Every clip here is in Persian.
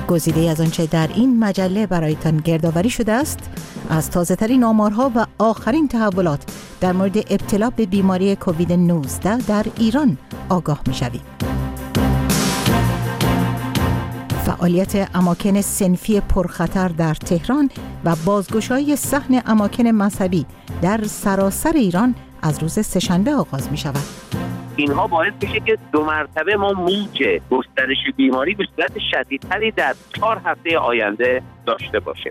گزیده از آنچه در این مجله برایتان گردآوری شده است، از تازه‌ترین آمارها و آخرین تحولات در مورد ابتلا به بیماری کووید 19 در ایران آگاه می‌شوید. فعالیت اماکن صنفی پرخطر در تهران و بازگشایی صحن اماکن مذهبی در سراسر ایران از روز سه‌شنبه آغاز می‌شود. اینها باعث میشه که 2 مرتبه ما موج گسترش بیماری به صورت شدیدتری در 4 هفته آینده داشته باشیم.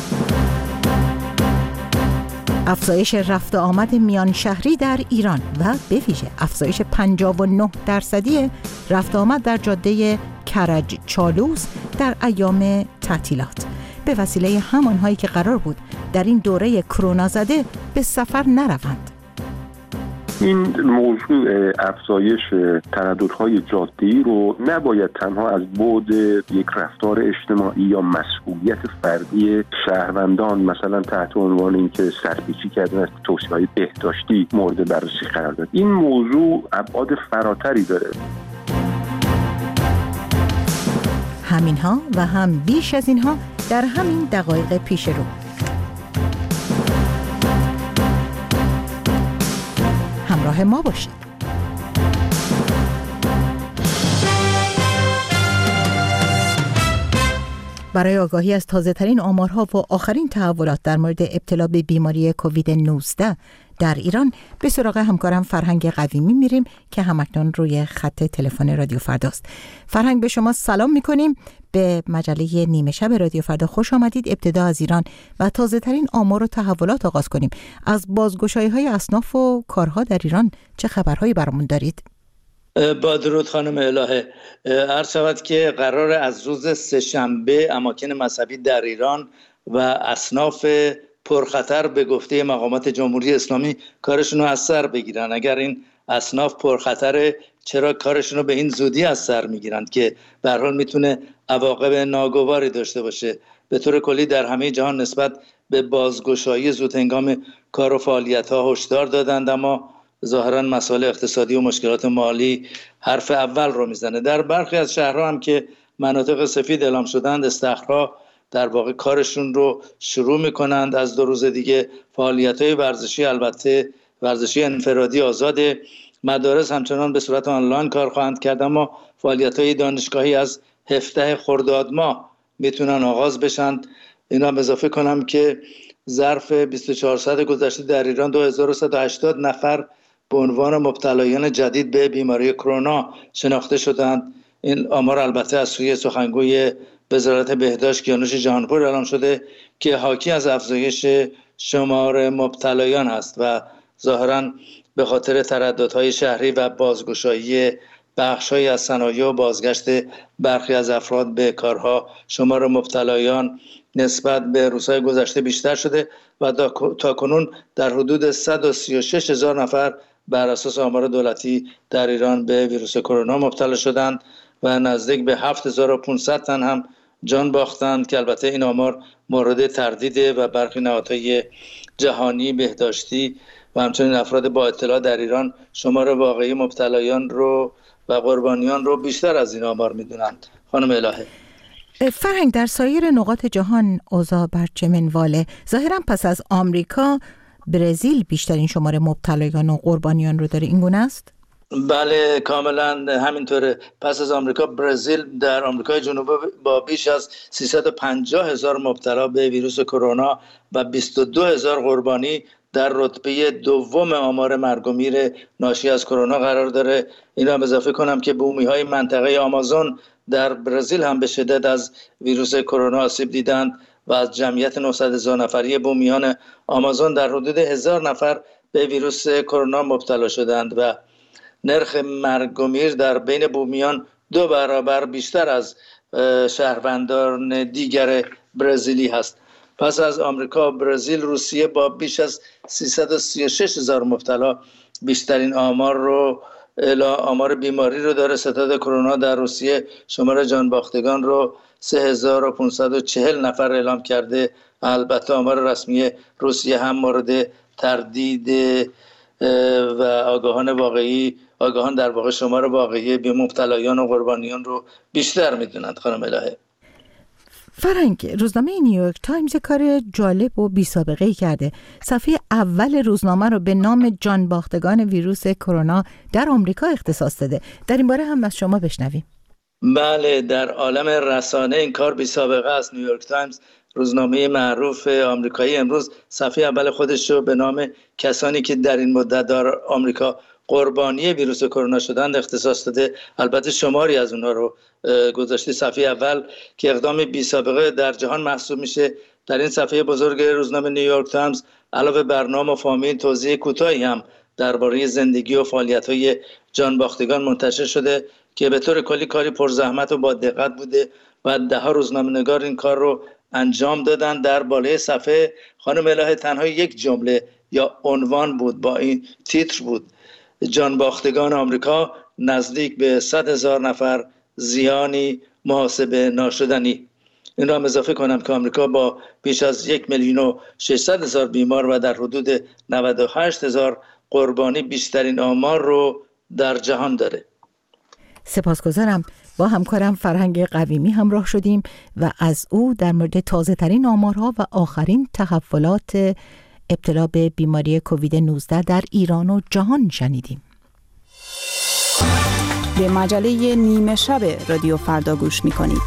افزایش رفت و آمد میان شهری در ایران و به ویژه افزایش 59% رفت و آمد در جاده کرج چالوس در ایام تعطیلات به وسیله همانهایی که قرار بود در این دوره کرونا زده به سفر نروند. این موضوع افزایش ترددهای جاده‌ای رو نباید تنها از بعد یک رفتار اجتماعی یا مسئولیت فردی شهروندان مثلا تحت عنوان اینکه سرپیچی کردن از توصیه‌های بهداشتی مورد بررسی قرار داد. این موضوع ابعاد فراتری داره. همینها و هم بیش از اینها در همین دقایق پیش رو. همراه ما باشید. برای آگاهی از تازه‌ترین آمارها و آخرین تحولات در مورد ابتلا به بیماری کووید 19 در ایران به سراغ همکارم فرهنگ قویمی میریم که همکنون روی خط تلفن رادیو فرداست. فرهنگ، به شما سلام میکنیم. به مجله نیمه شب رادیو فردا خوش آمدید. ابتدا از ایران و تازه‌ترین آمار و تحولات آغاز کنیم. از بازگشایی‌های اصناف و کارها در ایران چه خبرهایی برامون دارید؟ با درود خانم الهه. عرض شود که قرار از روز سه‌شنبه اماکن مذهبی در ایران و اصناف پرخطر به گفته مقامات جمهوری اسلامی کارشون رو از سر بگیرن. اگر این اصناف پرخطره، چرا کارشون رو به این زودی از سر میگیرن که به هر حال میتونه عواقب ناگواری داشته باشه؟ به طور کلی در همه جهان نسبت به بازگشایی زودهنگام کار و فعالیت‌ها هشدار دادند، اما ظاهراً مسائل اقتصادی و مشکلات مالی حرف اول رو میزنه. در برخی از شهرها هم که مناطق سفید اعلام شدند، استخرها در واقع کارشون رو شروع میکنند. از 2 روز دیگه فعالیت‌های ورزشی، البته ورزشی انفرادی آزاده، مدارس همچنان به صورت آنلاین کار خواهند کرد، اما فعالیت‌های دانشگاهی از 17 خرداد ماه میتونن آغاز بشن. اینا اضافه کنم که ظرف 24 ساعت گذشته در ایران 2180 نفر به عنوان مبتلایان جدید به بیماری کرونا شناخته شدند. این آمار البته از سوی سخنگوی وزارت بهداشت کیانوش جهانپور اعلام شده که حاکی از افزایش شمار مبتلایان است و ظاهراً به خاطر ترددهای شهری و بازگشایی بخش‌هایی از صنایع و بازگشت برخی از افراد به کارها، شمار مبتلایان نسبت به روزهای گذشته بیشتر شده و تاکنون در حدود 136,000 نفر بر اساس آمار دولتی در ایران به ویروس کرونا مبتلا شدند و نزدیک به 7,500 تن هم جان باختند که البته این آمار مورد تردیده و برخی نهادهای جهانی بهداشتی و همچنین افراد با اطلاع در ایران شمار واقعی مبتلایان رو و قربانیان رو بیشتر از این آمار میدونند. خانم الهه، فرهنگ، در سایر نقاط جهان اوضاع بر چه منواله؟ ظاهرا پس از آمریکا برزیل بیشترین شمار مبتلایان و قربانیان رو داره، این گونه است؟ بله، کاملا همینطوره. پس از آمریکا، برزیل در آمریکای جنوبی با بیش از 350,000 مبتلا به ویروس کرونا و 22,000 قربانی در رتبه دوم آمار مرگ و میر ناشی از کرونا قرار داره. این را اضافه کنم که بومی‌های منطقه آمازون در برزیل هم به شدت از ویروس کرونا آسیب دیدند و از جمعیت 900,000 نفری بومیان آمازون در حدود 1,000 نفر به ویروس کرونا مبتلا شدند و نرخ مرگ و میر در بین بومیان 2 برابر بیشتر از شهروندان دیگر برزیلی هست. پس از آمریکا، برزیل، روسیه با بیش از 336,000 مبتلا بیشترین آمار بیماری رو داره. ستاد کرونا در روسیه شمار جان باختگان رو 3,540 نفر اعلام کرده. البته آمار رسمی روسیه هم مورد تردید و آگاهان در واقع شمار واقعی به مبتلایان و قربانیان رو بیشتر میدونند. خانم الهه، فرانک، روزنامه نیویورک تایمز کار جالب و بی سابقه ای کرده. صفحه اول روزنامه رو به نام جانباختگان ویروس کرونا در آمریکا اختصاص داده. در این باره هم از شما بشنویم. بله، در عالم رسانه این کار بی سابقه است. نیویورک تایمز، روزنامه معروف آمریکایی، امروز صفحه اول خودش رو به نام کسانی که در این مدت در آمریکا قربانی ویروس کرونا شدند اختصاص داده. البته شماری از اونها رو گذاشته صفحه اول که اقدام بی سابقه در جهان محسوب میشه. در این صفحه بزرگ روزنامه نیویورک تایمز علاوه بر نام و فامیل، توضیح کوتاهی هم درباره زندگی و فعالیت‌های جانباختگان منتشر شده که به طور کلی کاری پرزحمت و با دقت بوده و ده‌ها روزنامه‌نگار این کار رو انجام دادن. در بالای صفحه خانم الهه تنها یک جمله یا عنوان بود، با این تیتر بود: جانباختگان آمریکا نزدیک به 100,000 نفر، زیانی محاسبه ناشدنی. این را هم اضافه کنم که آمریکا با بیش از 1,600,000 بیمار و در حدود 98,000 قربانی بیشترین آمار رو در جهان داره. سپاسگزارم. با همکارم فرهنگ قویمی همراه شدیم و از او در مورد تازه ترین آمارها و آخرین تحولات ابتلا به بیماری کووید 19 در ایران و جهان شنیدیم. به مجله نیمه شب رادیو فردا گوش می‌کنید.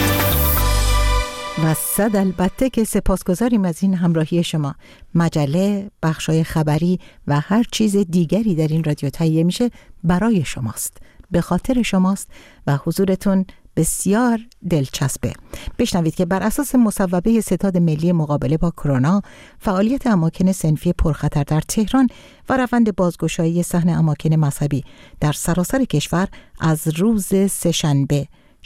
و صد البته که سپاسگزاریم از این همراهی شما. مجله، بخشای خبری و هر چیز دیگری در این رادیو تهیه میشه برای شماست، به خاطر شماست و حضورتون بسیار دلچسبه. بشنوید که بر اساس مصوبه ستاد ملی مقابله با کرونا، فعالیت اماکن صنفی پرخطر در تهران و روند بازگشایی صحن اماکن مذهبی در سراسر کشور از روز سه‌شنبه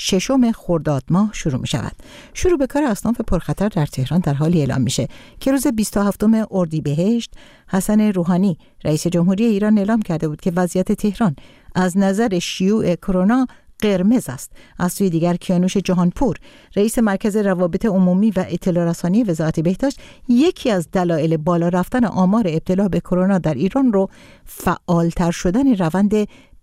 6 خرداد ماه شروع می شود. شروع به کار اصناف پرخطر در تهران در حالی اعلام میشه که روز 27 اردیبهشت حسن روحانی رئیس جمهوری ایران اعلام کرده بود که وضعیت تهران از نظر شیوع کرونا قرمز است. از سوی دیگر کیانوش جهانپور رئیس مرکز روابط عمومی و اطلاع رسانی وزارت بهداشت یکی از دلایل بالا رفتن آمار ابتلا به کرونا در ایران رو فعالتر شدن روند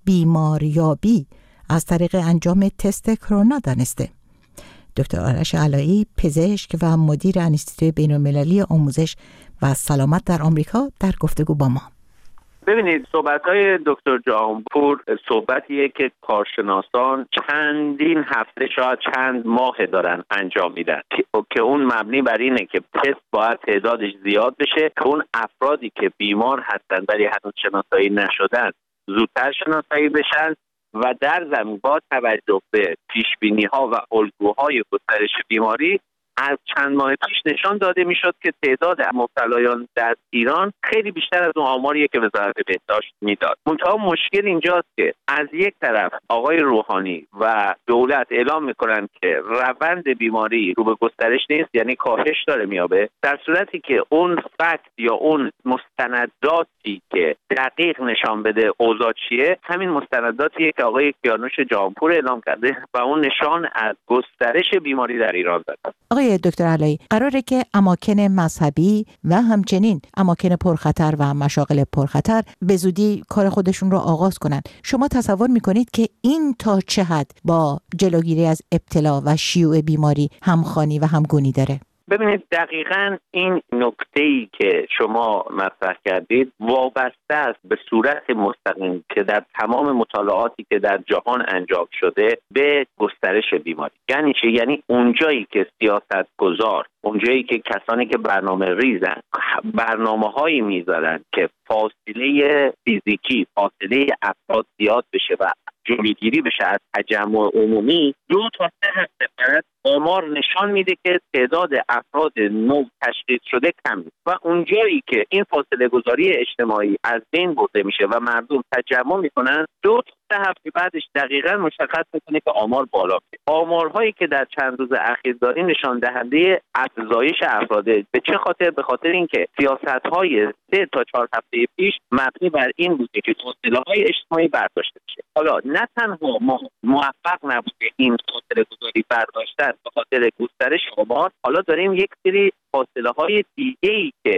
بیماریابی از طریق انجام تست کرونا دانسته. دکتر آرش علایی، پزشک و مدیر انستیتوی بین‌المللی آموزش و سلامت در آمریکا، در گفتگو با ما. ببینید، صحبت‌های دکتر جهانپور صحبتیه که کارشناسان چندین هفته شاید چند ماه دارن انجام میدن که اون مبنی بر اینه که تست باید تعدادش زیاد بشه که اون افرادی که بیمار هستن ولی هنوز شناسایی نشدن زودتر شناسایی بشن و در ضمن با توجه به پیشبینی‌ها و الگوهای گسترش بیماری از چند ماه پیش نشان داده میشد که تعداد مبتلایان در ایران خیلی بیشتر از اون آماریه که وزارت بهداشت میداد. منتها مشکل اینجاست که از یک طرف آقای روحانی و دولت اعلام میکنن که روند بیماری رو به گسترش نیست، یعنی کاهش داره میابه، در صورتی که اون فکت یا اون مستنداتی که دقیق نشان بده اوضاع چیه همین مستنداتیه که آقای کیانوش جهانپور اعلام کرده و اون نشان از گسترش بیماری در ایران داد. آقای دکتر علایی، قراره که اماکن مذهبی و همچنین اماکن پرخطر و مشاغل پرخطر به زودی کار خودشون رو آغاز کنن. شما تصور میکنید که این تا چه حد با جلوگیری از ابتلا و شیوع بیماری همخوانی و همگونی داره؟ ببینید، دقیقاً این نکته‌ای که شما مطرح کردید وابسته است به صورت مستقیم که در تمام مطالعاتی که در جهان انجام شده به گسترش بیماری. یعنی چه؟ یعنی اونجایی که سیاستگزار، اونجایی که کسانی که برنامه ریزن برنامه‌هایی میذارن که فاصله فیزیکی، فاصله افراد زیاد بشه و جلوگیری بشه از تجمع عمومی، 2 تا 3 هفته بعد آمار نشان میده که تعداد افراد نو تشخیص شده کم است و اونجایی که این فاصله گذاری اجتماعی از بین برده میشه و مردم تجمع میکنن 2 تا 3 هفته بعدش دقیقاً مشخص میکنه که آمار بالا میره. آمارهایی که در چند روز اخیر داریم نشان دهنده افزایش افراده. به چه خاطر؟ به خاطر اینکه سیاست‌های 3 تا 4 هفته پیش مبنی بر این بوده که فاصله‌های اجتماعی برداشته بشه. حالا نه تنها ما موفق نبوده این فاصله گذاری برداشتن به خاطر گسترش آمار، حالا داریم یک سری فاصله های دیگه‌ای که هم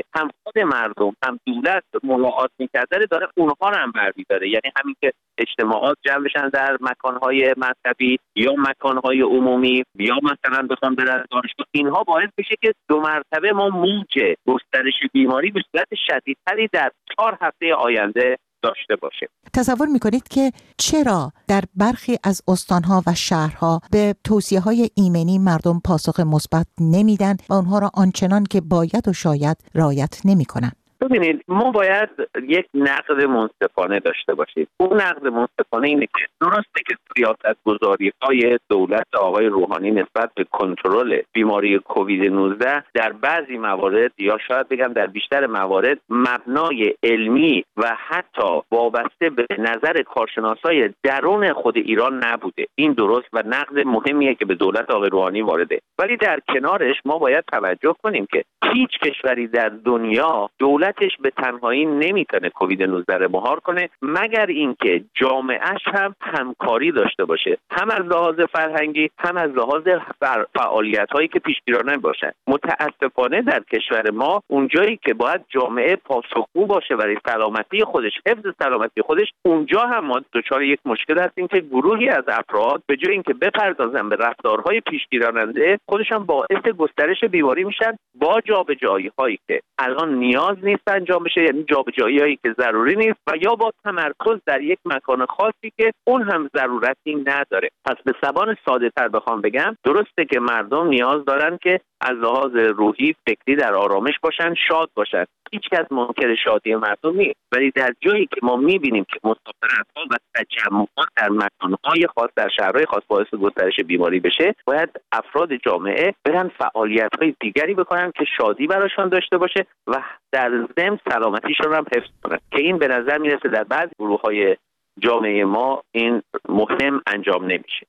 خود مردم هم دولت ملاحظه می‌کرده داره اونها رو هم برمی‌داره. یعنی همین که اجتماعات جمع بشن در مکان‌های مذهبی یا مکان‌های عمومی یا مثلا بخوام برن دانشگاه، اینها باعث بشه که 2 مرتبه ما موج گسترش بیماری به صورت شدیدتری در 4 هفته آینده داشته باشه. تصور میکنید که چرا در برخی از استانها و شهرها به توصیه‌های ایمنی مردم پاسخ مثبت نمیدن و اونها را آنچنان که باید و شاید رعایت نمیکنن؟ ببینید، ما باید یک نقد منصفانه داشته باشیم. اون نقد منصفانه اینه که درسته که سیاست‌گذاری‌های دولت آقای روحانی نسبت به کنترل بیماری کووید 19 در بعضی موارد یا شاید بگم در بیشتر موارد مبنای علمی و حتی وابسته به نظر کارشناسای درون خود ایران نبوده. این درست و نقد مهمیه که به دولت آقای روحانی وارده. ولی در کنارش ما باید توجه کنیم که هیچ کشوری در دنیا دولتش به تنهایی نمیتونه کووید 19 رو مهار کنه مگر اینکه جامعهش هم همکاری داشته باشه، هم از لحاظ فرهنگی هم از لحاظ فعالیت‌هایی که پیشگیرانه باشه. متاسفانه در کشور ما اونجایی که باید جامعه پاسخگو باشه برای سلامتی خودش، حفظ سلامتی خودش، اونجا هم ما دچار یک مشکل هستیم که گروهی از افراد به جای اینکه بپردازن به رفتارهای پیشگیراننده، خودشان باعث گسترش بیماری میشن با جابجایی‌هایی که الان نیاز نیست انجام بشه، یعنی جابجایی‌هایی که ضروری نیست و یا با تمرکز در یک مکان خاصی که اون هم ضرورتی نداره. پس به زبان ساده‌تر بخوام بگم، درسته که مردم نیاز دارن که از لحاظ روحی، فکری در آرامش باشن، شاد باشن. هیچ کس منکر شادی مردم نیست، ولی در جایی که ما می‌بینیم که مسافرت‌ها و تجمعات در مکان‌های خاص در شهرهای خاص باعث گسترش بیماری بشه، باید افراد جامعه برن فعالیت‌های دیگری بکنن که شادی براشون داشته باشه و در ضمن سلامتیشون هم حفظ کنن، که این به نظر میرسه در بعضی گروه‌های جامعه ما این مهم انجام نمیشه.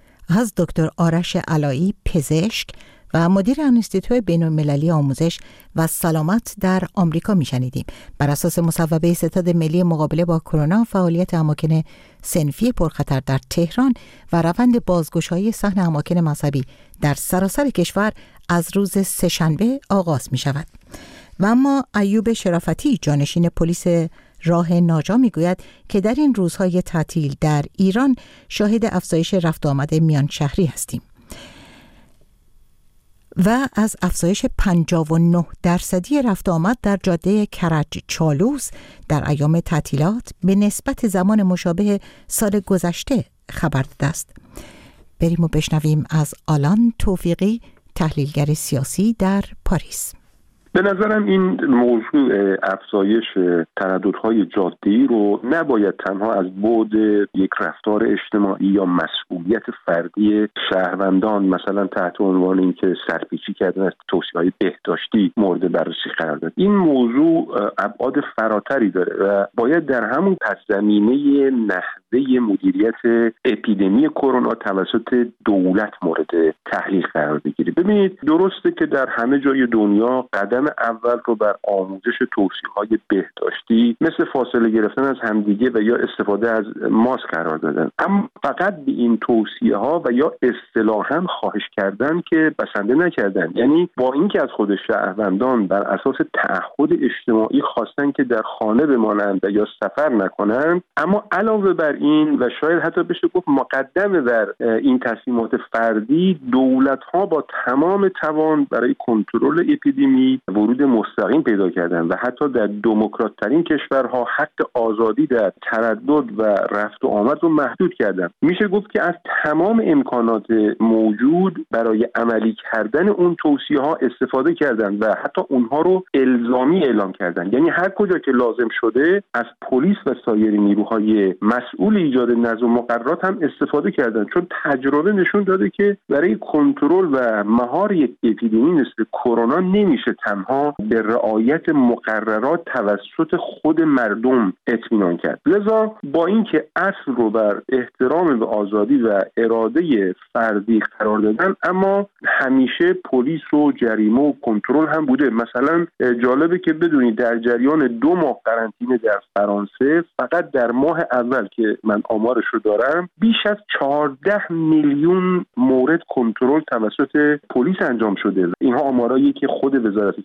از دکتر آرش علایی، پزشک و مدیر انستیتوی بین‌المللی آموزش و سلامت در آمریکا میشنیدیم. بر اساس مصوبه ستاد ملی مقابله با کرونا، فعالیت اماکن صنفی پرخطر در تهران و روند بازگشایی صحن اماکن مذهبی در سراسر کشور از روز سه‌شنبه آغاز می شود. و اما ایوب شرافتی، جانشین پلیس راه ناجا، میگوید که در این روزهای تعطیل در ایران شاهد افزایش رفت و آمد میان شهری هستیم و از افزایش 59% رفت و آمد در جاده کرج چالوس در ایام تعطیلات به نسبت زمان مشابه سال گذشته خبر داده است. بریم و بشنویم از آلان توفیقی، تحلیلگر سیاسی در پاریس. به نظرم این موضوع افزایش ترددهای جاده‌ای رو نباید تنها از بعد یک رفتار اجتماعی یا مسئولیت فردی شهروندان، مثلا تحت عنوان اینکه سرپیچی کردن از توصیه‌های بهداشتی، مورد بررسی قرار داد. این موضوع ابعاد فراتری داره و باید در همون پس‌زمینه نحوه مدیریت اپیدمی کرونا توسط دولت مورد تحلیل قرار بگیره. ببینید، درسته که در همه جای دنیا قدم اول رو بر آموزش توصیه‌های بهداشتی مثل فاصله گرفتن از همدیگه و یا استفاده از ماسک قرار دادن، اما فقط به این توصیه‌ها و یا اصطلاحاً خواهش کردن که بسنده نکردن. یعنی با اینکه از خود شهروندان بر اساس تعهد اجتماعی خواستن که در خانه بمانند و یا سفر نکنند، اما علاوه بر این و شاید حتی بشه گفت مقدم بر این تصمیمات فردی، دولت‌ها با تمام توان برای کنترل اپیدمی ورود مستقیم پیدا کردن و حتی در دموکرات ترین کشورها حق آزادی در تردد و رفت و آمد رو محدود کردن. میشه گفت که از تمام امکانات موجود برای عملی کردن اون توصیه ها استفاده کردن و حتی اونها رو الزامی اعلام کردن. یعنی هر کجا که لازم شده از پلیس و سایر نیروهای مسئول ایجاد نظم و مقررات هم استفاده کردن، چون تجربه نشون داده که برای کنترل و مهار یک اپیدمی مثل کرونا نمیشه تنها به رعایت مقررات توسط خود مردم اطمینان کرد. لذا با اینکه اصل رو بر احترام به آزادی و اراده فردی قرار دادن، اما همیشه پلیس و جریمه و کنترل هم بوده. مثلا جالبه که بدونید در جریان 2 ماه قرنطینه در فرانسه فقط در ماه اول که من آمارش رو دارم بیش از 14 میلیون مورد کنترل توسط پلیس انجام شده. اینها آمارایی که خود وزارت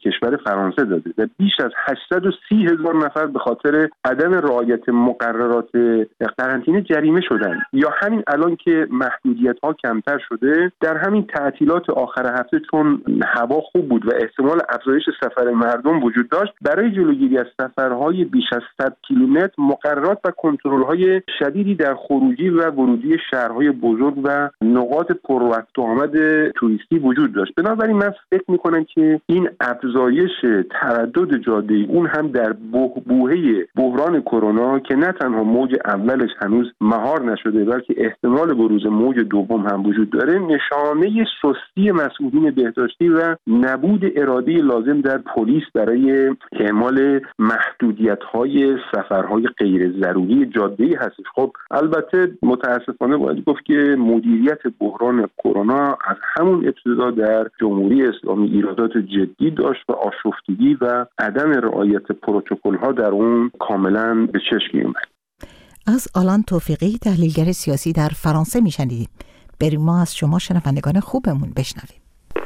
کشور فرانسه داده و بیش از 830,000 نفر به خاطر عدم رعایت مقررات قرنطینه جریمه شدن. یا همین الان که محدودیت‌ها کمتر شده، در همین تعطیلات آخر هفته چون هوا خوب بود و احتمال افزایش سفر مردم وجود داشت، برای جلوگیری از سفرهای بیش از 100 کیلومتر مقررات و کنترل‌های شدیدی در خروجی و ورودی شهرهای بزرگ و نقاط پررفت و آمد توریستی وجود داشت. بنابراین من فکر می‌کنم که این افزایش تردد جاده‌ای، اون هم در بوهه بحران کرونا که نه تنها موج اولش هنوز مهار نشده بلکه احتمال بروز موج دوم هم وجود داره، نشانه سستی مسئولین بهداشتی و نبود اراده لازم در پلیس برای اعمال محدودیت‌های سفرهای غیر ضروری جاده‌ای هستش. خب البته متاسفانه باید گفت که مدیریت بحران کرونا از همون ابتدا در جمهوری اسلامی ایرادات جدی داشت و آشفتگی و عدم رعایت پروتکل‌ها در اون کاملا به چشم می‌آمد. از آلان توفیقی، تحلیلگر سیاسی در فرانسه میشنیدیم. بریم ما از شما شنوندگان خوبمون بشنویم.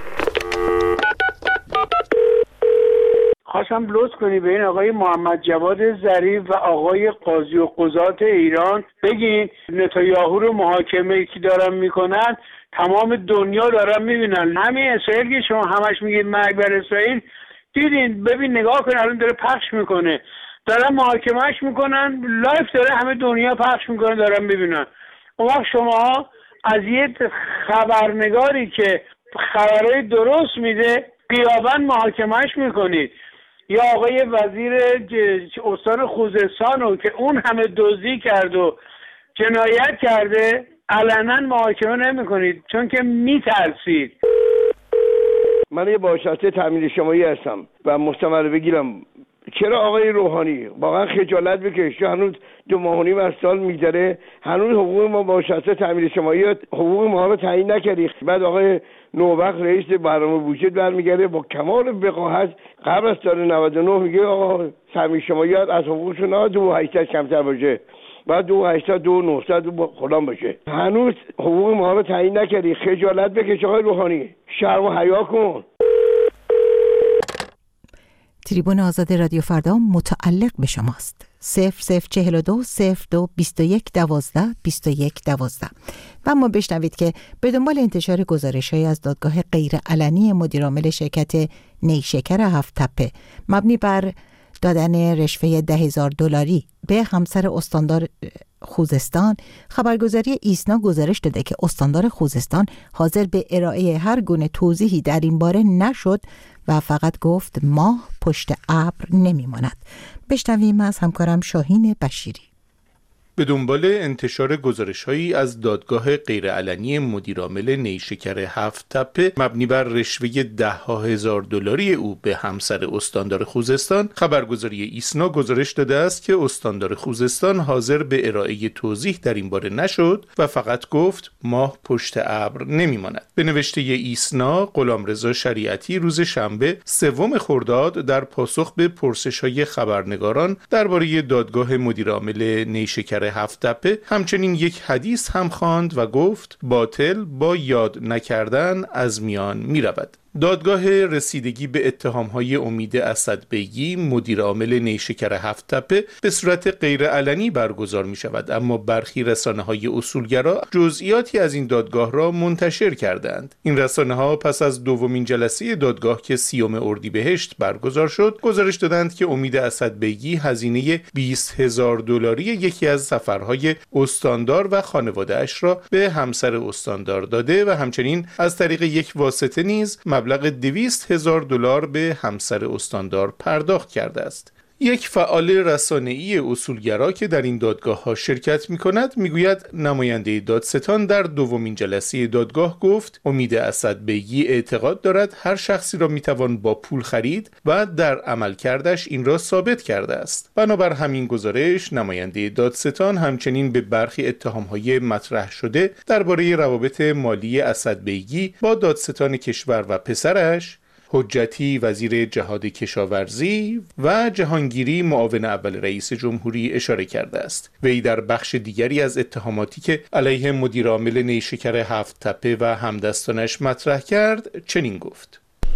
خواستم لطف کنی به این آقای محمد جواد ظریف و آقای قاضی و قضات ایران بگین نتانیاهو رو محاکمه که دارن میکنن تمام دنیا دارن میبینن. همین اسرائیل که شما همش میگید مرگ بر اسرائیل، دیدین ببین نگاه کن الان داره پخش میکنه، دارن محاکمهش میکنن، لایف داره همه دنیا پخش میکنن دارن میبینن. اون وقت شما از یه خبرنگاری که خبرهای درست میده غیاباً محاکمهش میکنید. یا آقای وزیر استان خوزستان رو که اون همه دزدی کرد و جنایت کرده علنا محاکمه نمی‌کنید چون که میترسید. من یه بازنشسته تامین اجتماعی هستم و مستمر بگیرم. چرا آقای روحانی واقعا خجالت بکش؟ هنوز 2.5 ماه از سال میگذره، هنوز حقوق ما بازنشسته تامین اجتماعی حقوق ما رو تعیین نکردی. بعد آقای نوبخت رئیس برنامه بودجه برمیگرده با کمال وقاحت قبل از سال 99 میگه آقا تامین اجتماعی از حقوقشون 2.8 کمتر باشه، بعد 2.8 2.9 خودم باشه. هنوز حقوق ما رو تعیین نکردی. خجالت بکش آقای روحانی، شرم و حیا کن. تریبون آزاد رادیو فردا متعلق به شماست. 0042 02 21 12 21 12 و اما بشنوید که به دنبال انتشار گزارش‌هایی از دادگاه غیرعلنی مدیرعامل شرکت نیشکر هفت تپه مبنی بر دادن رشوه $10,000 به همسر استاندار خوزستان، خبرگزاری ایسنا گزارش داده که استاندار خوزستان حاضر به ارائه هر گونه توضیحی در این باره نشد و فقط گفت ماه پشت ابر نمیماند. بشنویم از همکارم شاهین بشیری. به دنبال انتشار گزارش‌هایی از دادگاه غیرعلنی مدیرعامل نیشکر هفت تپه مبنی بر رشوه $10,000 او به همسر استاندار خوزستان، خبرگزاری ایسنا گزارش داده است که استاندار خوزستان حاضر به ارائه توضیح در این باره نشد و فقط گفت ماه پشت ابر نمیماند. به نوشته ایسنا، غلامرضا شریعتی روز شنبه 3 خرداد در پاسخ به پرسش‌های خبرنگاران درباره دادگاه مدیرعامل نیشکر هفت تپه همچنین یک حدیث هم خواند و گفت باطل با یاد نکردن از میان می رود. دادگاه رسیدگی به اتهام‌های امید اسدبیگی مدیرعامل نیشکر هفت تپه به صورت غیرعلنی برگزار می‌شود، اما برخی رسانه‌های اصولگرا جزئیاتی از این دادگاه را منتشر کردند. این رسانه‌ها پس از دومین جلسه دادگاه که 30 اردیبهشت برگزار شد، گزارش دادند که امید اسدبیگی هزینه $20,000 یکی از سفرهای استاندار و خانواده‌اش را به همسر استاندار داده و همچنین از طریق یک واسطه نیز مبلغ $200,000 به همسر استاندار پرداخت کرده است. یک فعال رسانه‌ای اصولگرا که در این دادگاه‌ها شرکت می‌کند می‌گوید نماینده دادستان در دومین جلسه دادگاه گفت امید اسدبیگی اعتقاد دارد هر شخصی را می‌توان با پول خرید و در عملکردش این را ثابت کرده است. بنابر همین گزارش نماینده دادستان همچنین به برخی اتهام‌های مطرح شده درباره روابط مالی اسدبیگی با دادستان کشور و پسرش حجتی وزیر جهاد کشاورزی و جهانگیری معاون اول رئیس جمهوری اشاره کرده است. وی در بخش دیگری از اتهاماتی که علیه مدیرعامل نیشکر هفت تپه و همدستانش مطرح کرد چنین گفت: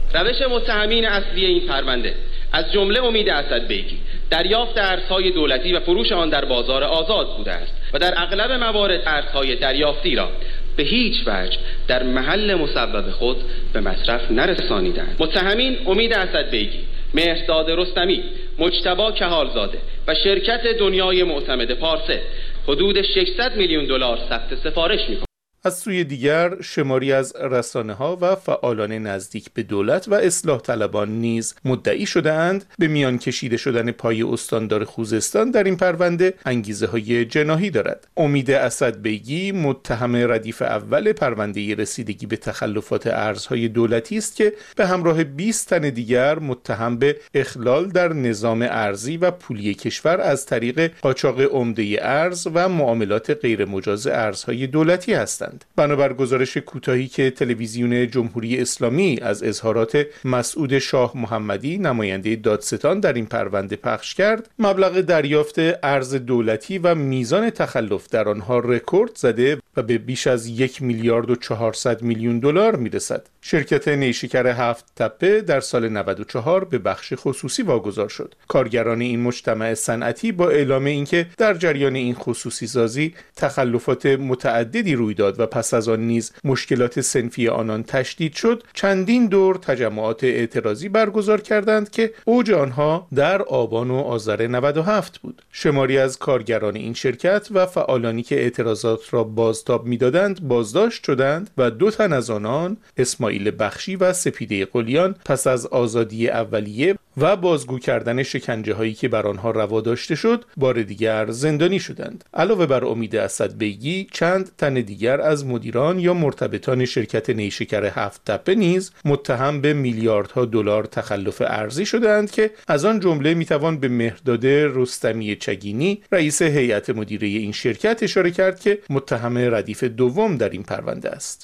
روش متهمین اصلی این پرونده از جمله امید اسدبیگی دریافت ارزهای دولتی و فروش آن در بازار آزاد بوده است و در اغلب موارد ارزهای دریافتی را به هیچ وجه در محل مسبب خود به مصرف نرسانیدند. متهمین امید اسدبیگی، مهرداد رستمی، مجتبی کهالزاده و شرکت دنیای معتمد پارسه حدود 600 میلیون دلار ثبت سفارش می‌کنند. از سوی دیگر شماری از رسانه‌ها و فعالان نزدیک به دولت و اصلاح طلبان نیز مدعی شده‌اند به میان کشیده شدن پای استاندار خوزستان در این پرونده انگیزه‌های جناحی دارد. امید اسدبیگی متهم ردیف اول پرونده رسیدگی به تخلفات ارزهای دولتی است که به همراه 20 تن دیگر متهم به اخلال در نظام ارزی و پولی کشور از طریق قاچاق عمده ارز و معاملات غیرمجاز ارزهای دولتی هستند. بنابر گزارش کوتاهی که تلویزیون جمهوری اسلامی از اظهارات مسعود شاه محمدی نماینده دادستان در این پرونده پخش کرد، مبلغ دریافت ارز دولتی و میزان تخلف در آنها رکورد زده و به بیش از 1 میلیارد و 400 میلیون دلار میرسد. شرکت نیشکر 7 تپه در سال 94 به بخش خصوصی واگذار شد. کارگران این مجتمع صنعتی با اعلام اینکه در جریان این خصوصی سازی تخلفات متعددی روی داد و پس از آن نیز مشکلات صنفی آنان تشدید شد، چندین دور تجمعات اعتراضی برگزار کردند که اوج آنها در آبان و آذر 97 بود. شماری از کارگران این شرکت و فعالانی که اعتراضات را بازتاب می‌دادند بازداشت شدند و 2 تن از آنان، اسماعیل بخشی و سپیده قلیان، پس از آزادی اولیه و بازگو کردن شکنجه‌هایی که بر آنها روا داشته شد، بار دیگر زندانی شدند. علاوه بر امید اسدبیگی، چند تن دیگر از مدیران یا مرتبطان شرکت نیشکر 7 تپه نیز متهم به میلیاردها دلار تخلف ارزی شدند که از آن جمله میتوان به مهرداد رستمی چگینی، رئیس هیئت مدیره این شرکت اشاره کرد که متهم ردیف دوم در این پرونده است.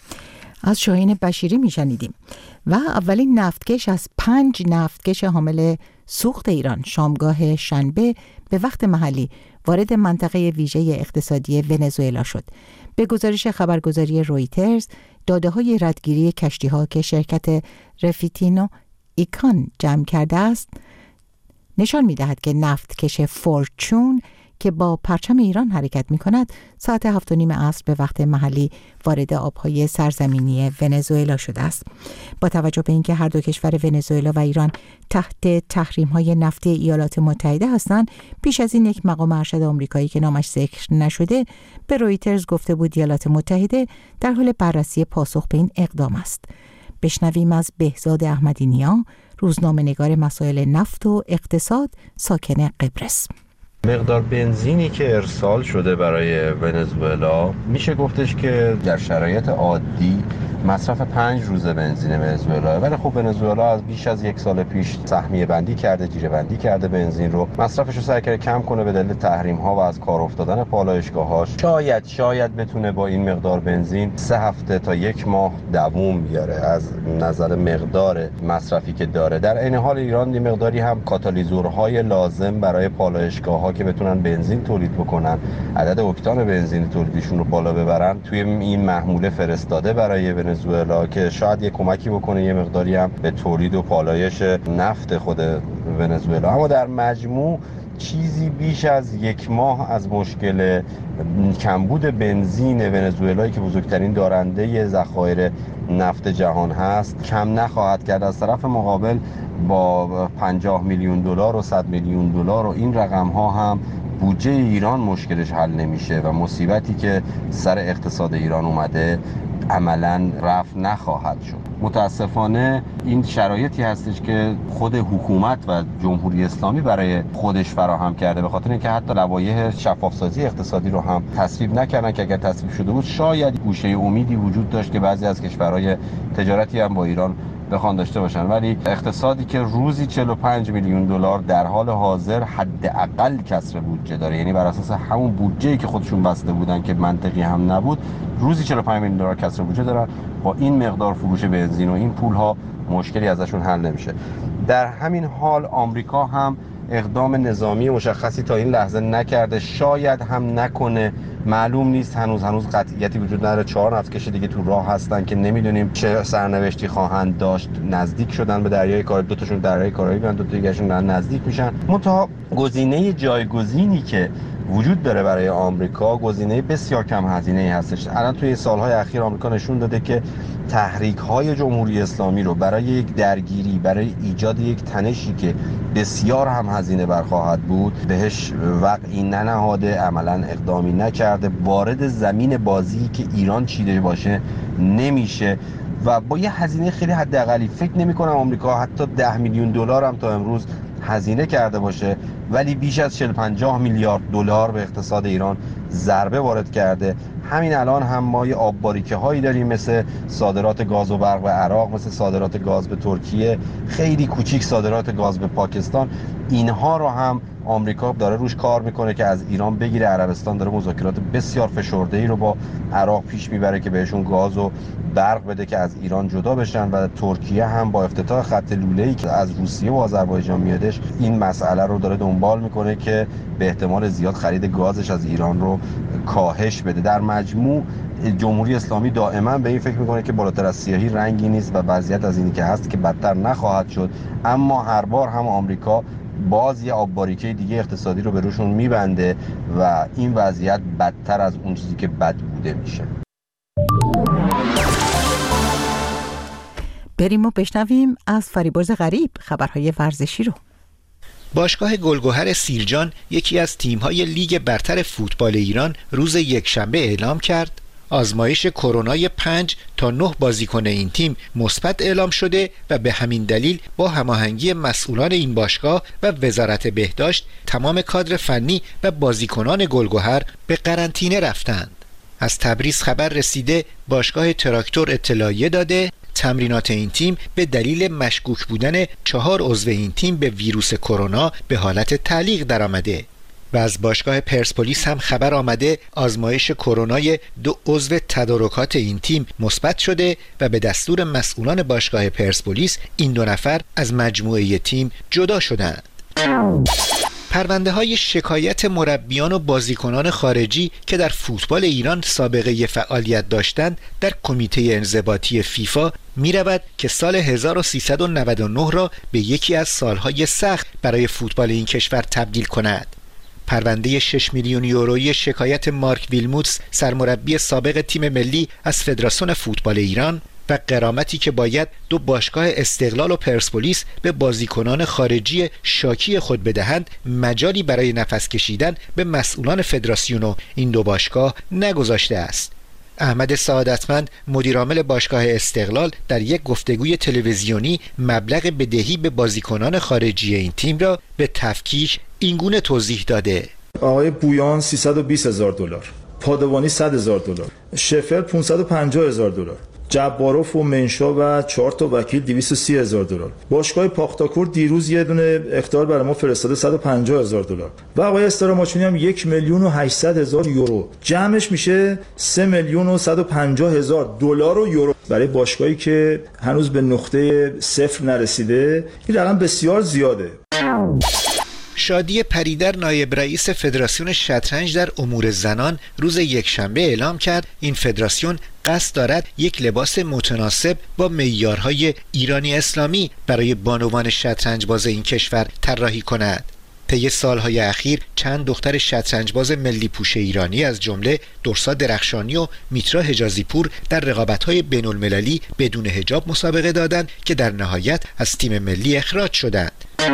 از شاهین بشیری میشنیدیم. و اولین نفتکش از 5 نفتکش حامل سوخت ایران شامگاه شنبه به وقت محلی وارد منطقه ویژه اقتصادی ونزوئلا شد. به گزارش خبرگزاری رویترز، داده‌های ردگیری کشتی‌ها که شرکت رفیتینو ایکان جمع کرده است نشان می‌دهد که نفتکش فورچون که با پرچم ایران حرکت می‌کند ساعت 7:30 عصر به وقت محلی وارد آب‌های سرزمینی ونزوئلا شده است. با توجه به اینکه هر دو کشور ونزوئلا و ایران تحت تحریم‌های نفتی ایالات متحده هستند، پیش از این یک مقام ارشد آمریکایی که نامش ذکر نشده به رویترز گفته بود ایالات متحده در حال بررسی پاسخ به این اقدام است. بشنویم از بهزاد احمدی‌نیا، روزنامه‌نگار مسائل نفت و اقتصاد، ساکن قبرس. مقدار بنزینی که ارسال شده برای ونزوئلا میشه گفتش که در شرایط عادی مصرف 5 روز بنزین ونزوئلا، ولی خب ونزوئلا از بیش از 1 سال پیش سهمیه بندی کرده، جیره بندی کرده بنزین رو، مصرفش رو سعی کرده کم کنه به دلیل تحریم ها و از کار افتادن پالایشگاه‌هاش. شاید بتونه با این مقدار بنزین 3 هفته تا 1 ماه دوام بیاره از نظر مقدار مصرفی که داره. در عین حال ایران یه مقداری هم کاتالیزورهای لازم برای پالایشگاه‌ها که بتونن بنزین تولید بکنن، عدد اکتان بنزین تولیدشون رو بالا ببرن، توی این محموله فرستاده برای ونزوئلا که شاید یه کمکی بکنه یه مقداری هم به تولید و پالایش نفت خود ونزوئلا. اما در مجموع چیزی بیش از 1 ماه از مشکل کمبود بنزین ونزوئلا که بزرگترین دارنده ذخایر نفت جهان هست کم نخواهد کرد. از طرف مقابل با 50 میلیون دلار و 100 میلیون دلار و این رقم ها هم بودجه ایران مشکلش حل نمیشه و مصیبتی که سر اقتصاد ایران اومده عملاً رفع نخواهد شد. متاسفانه این شرایطی هستش که خود حکومت و جمهوری اسلامی برای خودش فراهم کرده، به خاطر اینکه حتی لوایح شفافسازی اقتصادی رو هم تصویب نکردن که اگر تصویب شده بود شاید گوشه امیدی وجود داشت که بعضی از کشورهای تجارتی هم با ایران بخوان داشته باشن. ولی اقتصادی که روزی 45 میلیون دلار در حال حاضر حداقل کسر بودجه داره، یعنی بر اساس همون بودجه‌ای که خودشون بسته بودن که منطقی هم نبود، روزی 45 میلیون دلار کسر بودجه دارن، با این مقدار فروش بنزین و این پول‌ها مشکلی ازشون حل نمیشه. در همین حال آمریکا هم اقدام نظامی مشخصی تا این لحظه نکرده، شاید هم نکنه، معلوم نیست. هنوز قطعیتی وجود نداره. 4 نفتکش دیگه تو راه هستن که نمیدونیم چه سرنوشتی خواهند داشت. نزدیک شدن به دریای کارائیب، 2 تاشون دریای کارائیب، 2 دیگه‌شون دارن نزدیک میشن. منتها گزینه جایگزینی که وجود داره برای آمریکا گزینه بسیار کم هزینه‌ای هستش. الان توی سالهای اخیر آمریکا نشون داده که تحریک‌های جمهوری اسلامی رو برای یک درگیری، برای ایجاد یک تنشی که بسیار هم هزینه بر خواهد بود بهش وقعی ننهاده، عملاً اقدامی نکرده. وارد زمین بازی که ایران چیده باشه نمیشه و با یه هزینه خیلی حداقلی فکر نمی‌کنم آمریکا حتی 10 میلیون دلار هم تا امروز هزینه کرده باشه، ولی بیش از 40-50 میلیارد دلار به اقتصاد ایران ضربه وارد کرده. همین الان هم ما یه آب‌باریکه هایی داریم مثل صادرات گاز و برق به عراق، مثل صادرات گاز به ترکیه، خیلی کوچیک صادرات گاز به پاکستان. اینها رو هم آمریکا داره روش کار میکنه که از ایران بگیره. عربستان داره مذاکرات بسیار فشرده‌ای رو با عراق پیش میبره که بهشون گاز و برق بده که از ایران جدا بشن و ترکیه هم با افتتاح خط لوله‌ای که از روسیه و آذربایجان میادش این مسئله رو داره دنبال میکنه که به احتمال زیاد خرید گازش از ایران رو کاهش بده. در مجموع جمهوری اسلامی دائما به این فکر میکنه که بالاتر از سیاهی رنگی نیست و وضعیت از اینی که هست که بدتر نخواهد شد، اما هر بار هم آمریکا باز یه آب‌باریکه دیگه اقتصادی رو به روشون میبنده و این وضعیت بدتر از اون چیزی که بد بوده میشه. بریم و بشنویم از فریبرز غریب خبرهای ورزشی رو. باشگاه گلگهر سیرجان یکی از تیم‌های لیگ برتر فوتبال ایران روز یکشنبه اعلام کرد آزمایش کرونای 5 تا 9 بازیکن این تیم مثبت اعلام شده و به همین دلیل با هماهنگی مسئولان این باشگاه و وزارت بهداشت تمام کادر فنی و بازیکنان گلگهر به قرنطینه رفتند. از تبریز خبر رسیده باشگاه تراکتور اطلاعیه داده تمرینات این تیم به دلیل مشکوک بودن 4 عضو این تیم به ویروس کرونا به حالت تعلیق درآمده و از باشگاه پرسپولیس هم خبر آمده آزمایش کرونای 2 عضو تدارکات این تیم مثبت شده و به دستور مسئولان باشگاه پرسپولیس این 2 نفر از مجموعه تیم جدا شدند. پرونده های شکایت مربیان و بازیکنان خارجی که در فوتبال ایران سابقه فعالیت داشتند در کمیته انضباطی فیفا می رود که سال 1399 را به یکی از سالهای سخت برای فوتبال این کشور تبدیل کند. پرونده 6 میلیون یورویی شکایت مارک ویلموتس سرمربی سابق تیم ملی از فدراسیون فوتبال ایران و غرامتی که باید 2 باشگاه استقلال و پرسپولیس به بازیکنان خارجی شاکی خود بدهند مجالی برای نفس کشیدن به مسئولان فدراسیون و این 2 باشگاه نگذاشته است. احمد سعادتمند مدیرعامل باشگاه استقلال در یک گفتگوی تلویزیونی مبلغ بدهی به بازیکنان خارجی این تیم را به تفکیک اینگونه توضیح داده: آقای بویان $320,000، پادوانی $100,000، شفر $550,000، جباروف و منشا و 4 تا وکیل $230,000. باشگاه پاختاکور دیروز یه دونه اخطار برای ما فرستاده $150,000 و آقای استراماچونی هم $1,800,000 یورو. جمعش میشه $3,150,000 و یورو برای باشگاهی که هنوز به نقطه صفر نرسیده. این رقم بسیار زیاده. شادی پریدر نایب رئیس فدراسیون شطرنج در امور زنان روز یکشنبه اعلام کرد این فدراسیون قصد دارد یک لباس متناسب با معیارهای ایرانی اسلامی برای بانوان شطرنج باز این کشور طراحی کند. طی سالهای اخیر چند دختر شطرنجباز ملی پوش ایرانی از جمله درسا درخشانی و میترا حجازی پور در رقابت‌های بین‌المللی بدون حجاب مسابقه دادند که در نهایت از تیم ملی اخراج شدند.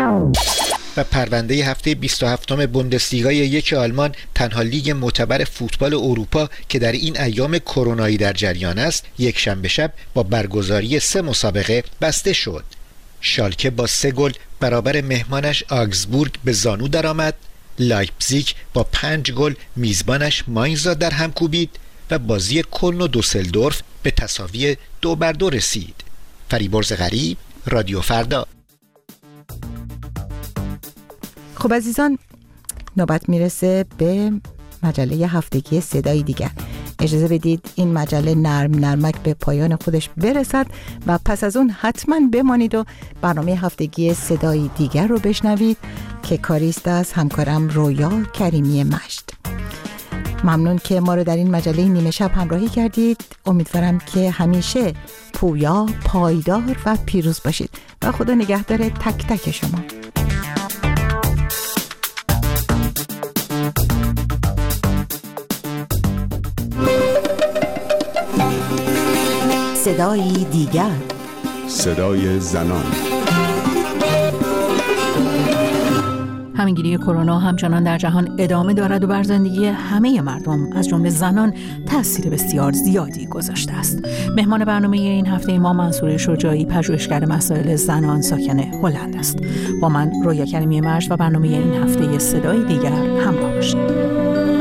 و پرونده هفته 27م بوندسلیگای 1 آلمان، تنها لیگ معتبر فوتبال اروپا که در این ایام کرونایی در جریان است، یک شنبه شب با برگزاری 3 مسابقه بسته شد. شالکه با 3 گل برابر مهمانش آگزبورگ به زانو درآمد. لایپزیگ با 5 گل میزبانش ماینز را در هم کوبید و بازی کلن و دوسلدورف به تساوی 2-2 رسید. فریبرز غریب، رادیو فردا. خب عزیزان، نوبت میرسه به مجله هفتگی صدای دیگر. اجازه بدید این مجله نرمک به پایان خودش برسد و پس از اون حتما بمانید و برنامه هفتگی صدای دیگر رو بشنوید که کاریست از همکارم رویا کریمی مشت. ممنون که ما رو در این مجله نیمه شب همراهی کردید. امیدوارم که همیشه پویا، پایدار و پیروز باشید و خدا نگهدار تک تک شما. صدای دیگر، صدای زنان. همینگیری کرونا همچنان در جهان ادامه دارد و بر زندگی همه مردم از جمله زنان تأثیر بسیار زیادی گذاشته است. مهمان برنامه این هفته ما منصور شجاعی، پژوهشگر مسائل زنان ساکن هلند است. با من رویا کریمی مشت و برنامه این هفته صدای دیگر همراه باشید.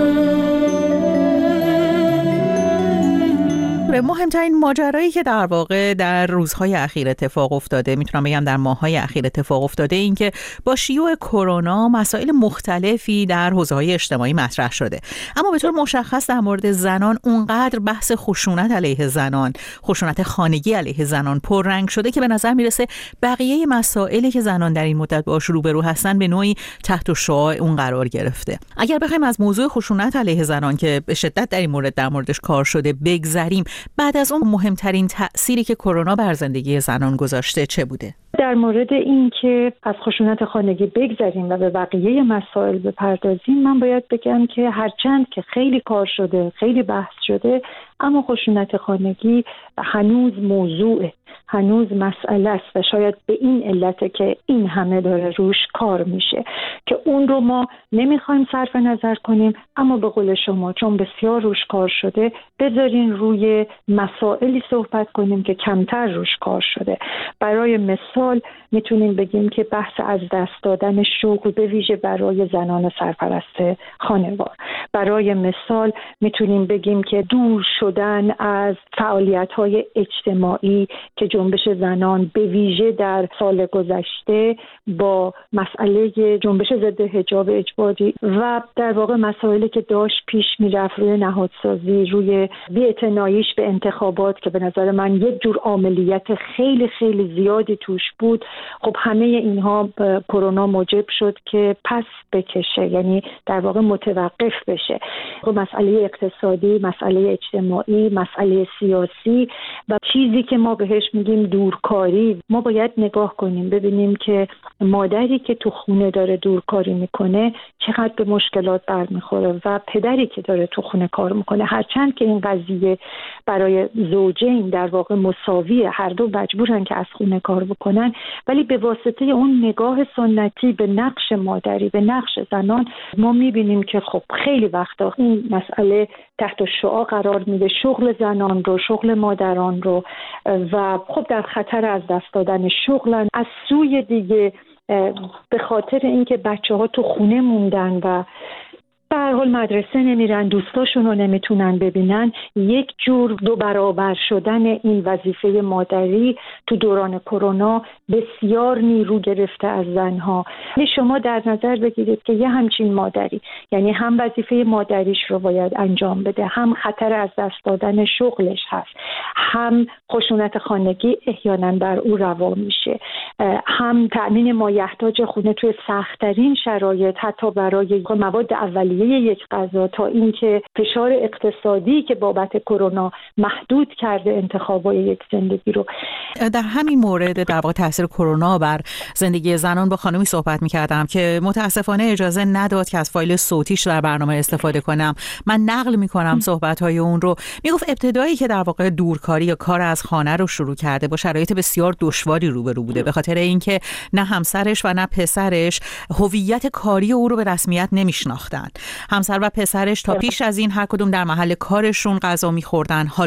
مهمترین ماجرایی که در واقع در روزهای اخیر اتفاق افتاده، میتونم بگم در ماه‌های اخیر اتفاق افتاده، این که با شیوع کرونا مسائل مختلفی در حوزه‌های اجتماعی مطرح شده، اما به طور مشخص در مورد زنان اونقدر بحث خشونت علیه زنان، خشونت خانگی علیه زنان پررنگ شده که به نظر میرسه بقیه مسائلی که زنان در این مدت باهاش روبرو هستن به نوعی تحت شعاع اون قرار گرفته. اگر بخوایم از موضوع خشونت علیه زنان که به شدت در این مورد در موردش کار شده بگذریم، بعد از اون مهمترین تأثیری که کرونا بر زندگی زنان گذاشته چه بوده؟ در مورد این که از خشونت خانگی بگذریم و به بقیه مسائل بپردازیم، من باید بگم که هرچند که خیلی کار شده، خیلی بحث شده، اما خشونت خانگی هنوز موضوعه، هنوز مسئله است و شاید به این علته که این همه داره روش کار میشه که اون رو ما نمیخوایم صرف نظر کنیم، اما به قول شما چون بسیار روش کار شده بذارین روی مسائلی صحبت کنیم که کمتر روش کار شده. برای مثال میتونیم بگیم که بحث از دست دادن شغل به ویژه برای زنان سرپرست خانوار. برای مثال میتونیم بگیم که دور شدن از فعالیت‌های اجتماعی که جنبش زنان به ویژه در سال گذشته با مسئله جنبش ضد حجاب اجباری و در واقع مسائلی که داشت پیش میرفت روی نهادسازی، روی بی‌اعتناییش به انتخابات که به نظر من یک جور عاملیت خیلی خیلی زیادی توش بود، خب همه اینها کرونا موجب شد که پس بکشه، یعنی در واقع متوقف بشه. خب مسئله اقتصادی، مسئله اجتماعی، مسئله سیاسی و چیزی که ما بهش میگیم دورکاری، ما باید نگاه کنیم ببینیم که مادری که تو خونه داره دورکاری میکنه چقدر به مشکلات برمیخوره و پدری که داره تو خونه کار میکنه. هرچند که این قضیه برای زوجین در واقع مساویه، هر دو مجبورن که از خونه کار بکنن، ولی به واسطه اون نگاه سنتی به نقش مادری، به نقش زنان، ما میبینیم که خب خیلی وقتا این مسئله تحت شعاع قرار میده، شغل زنان رو، شغل مادران رو، و خب در خطر از دست دادن شغلن. از سوی دیگه به خاطر اینکه بچه‌ها تو خونه موندن و به هر حال مدرسه نمیرن، دوستاشون رو نمیتونن ببینن، یک جور دو برابر شدن این وظیفه مادری تو دوران کرونا بسیار نیرو گرفته از زنها. شما در نظر بگیرید که یه همچین مادری، یعنی هم وظیفه مادریش رو باید انجام بده، هم خطر از دست دادن شغلش هست، هم خشونت خانگی احیانا بر او روا میشه، هم تأمین مایحتاج خونه توی سخت‌ترین شرایط، حتی برای مواد اولیه یک غذا، تا اینکه فشار اقتصادی که بابت کرونا محدود کرده انتخابای یک زندگی رو. در همین مورد در واقع تاثیر کرونا بر زندگی زنان با خانمی صحبت می‌کردم که متاسفانه اجازه نداد که از فایل صوتیش در برنامه استفاده کنم. من نقل می‌کنم صحبت‌های اون رو. میگفت ابتدایی که در واقع دورکاری یا کار از خانه رو شروع کرده با شرایط بسیار دشواری روبرو بوده، به خاطر اینکه نه همسرش و نه پسرش هویت کاری او رو به رسمیت نمی‌شناختن. همسر و پسرش تا پیش از این هر کدوم در محل کارشون غذا می‌خوردن، حالا